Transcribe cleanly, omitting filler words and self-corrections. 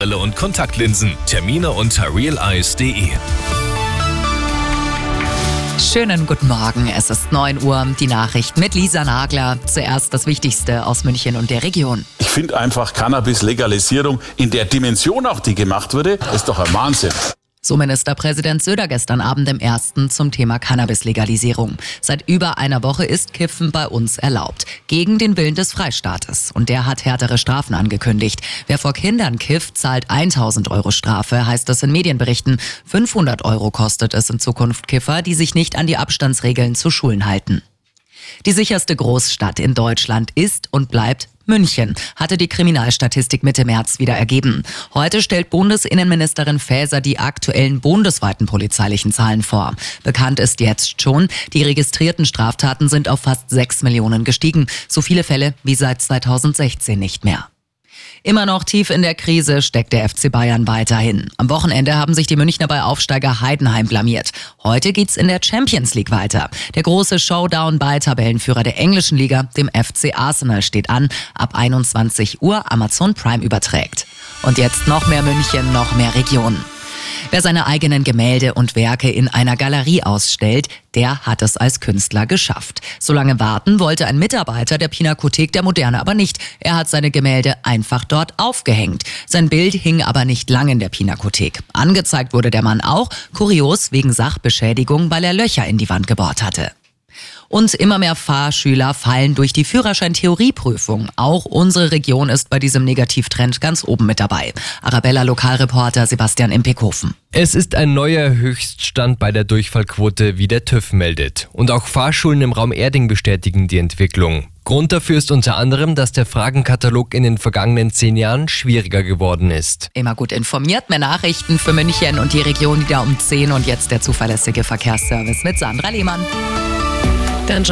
Kontaktbrille und Kontaktlinsen. Termine unter realeyes.de. Schönen guten Morgen, es ist 9 Uhr, die Nachricht mit Lisa Nagler. Zuerst das Wichtigste aus München und der Region. Ich finde einfach Cannabis-Legalisierung in der Dimension auch, die gemacht wurde, ist doch ein Wahnsinn. So Ministerpräsident Söder gestern Abend im Ersten zum Thema Cannabis-Legalisierung. Seit über einer Woche ist Kiffen bei uns erlaubt. Gegen den Willen des Freistaates. Und der hat härtere Strafen angekündigt. Wer vor Kindern kifft, zahlt 1.000 Euro Strafe, heißt es in Medienberichten. 500 Euro kostet es in Zukunft Kiffer, die sich nicht an die Abstandsregeln zu Schulen halten. Die sicherste Großstadt in Deutschland ist und bleibt München, hatte die Kriminalstatistik Mitte März wieder ergeben. Heute stellt Bundesinnenministerin Faeser die aktuellen bundesweiten polizeilichen Zahlen vor. Bekannt ist jetzt schon, die registrierten Straftaten sind auf fast 6 Millionen gestiegen. So viele Fälle wie seit 2016 nicht mehr. Immer noch tief in der Krise steckt der FC Bayern weiterhin. Am Wochenende haben sich die Münchner bei Aufsteiger Heidenheim blamiert. Heute geht's in der Champions League weiter. Der große Showdown bei Tabellenführer der englischen Liga, dem FC Arsenal, steht an. Ab 21 Uhr Amazon Prime überträgt. Und jetzt noch mehr München, noch mehr Region. Wer seine eigenen Gemälde und Werke in einer Galerie ausstellt, der hat es als Künstler geschafft. So lange warten wollte ein Mitarbeiter der Pinakothek der Moderne aber nicht. Er hat seine Gemälde einfach dort aufgehängt. Sein Bild hing aber nicht lang in der Pinakothek. Angezeigt wurde der Mann auch, kurios wegen Sachbeschädigung, weil er Löcher in die Wand gebohrt hatte. Und immer mehr Fahrschüler fallen durch die Führerschein-Theorieprüfung. Auch unsere Region ist bei diesem Negativtrend ganz oben mit dabei. Arabella-Lokalreporter Sebastian Impekhofen. Es ist ein neuer Höchststand bei der Durchfallquote, wie der TÜV meldet. Und auch Fahrschulen im Raum Erding bestätigen die Entwicklung. Grund dafür ist unter anderem, dass der Fragenkatalog in den vergangenen 10 Jahren schwieriger geworden ist. Immer gut informiert, mehr Nachrichten für München und die Region wieder um 10 und jetzt der zuverlässige Verkehrsservice mit Sandra Lehmann.